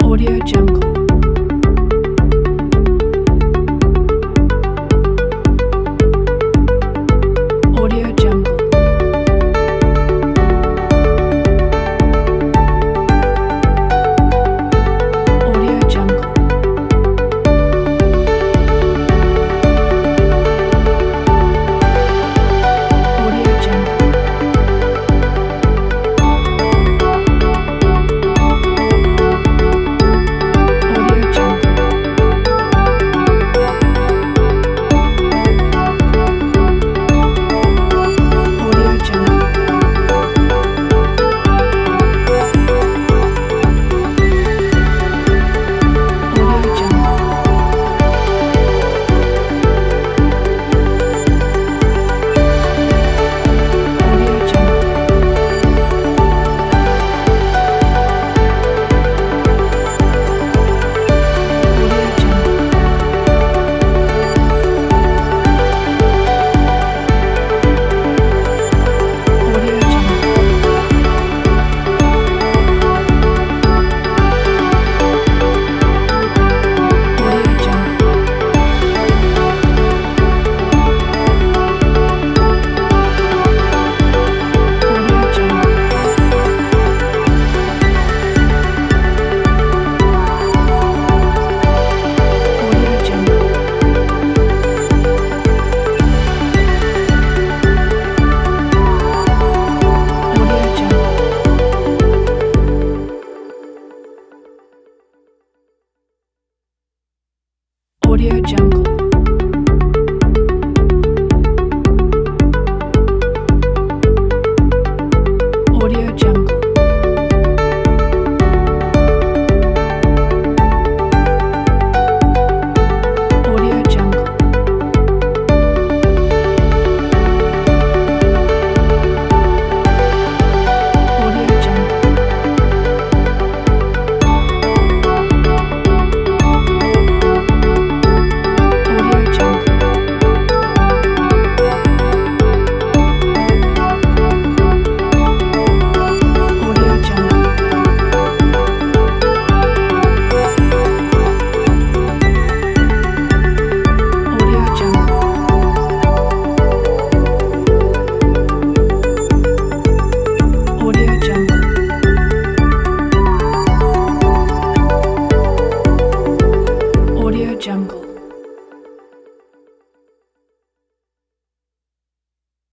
Audio Jungle. Audio Jungle. Audio Jungle. Audio Jungle. Audio Jungle. Audio Jungle. Audio Jungle. Audio Jungle. Audio Jungle. Audio Jungle. Audio Jungle. Audio Jungle. Audio Jungle. Audio Jungle. Audio Jungle.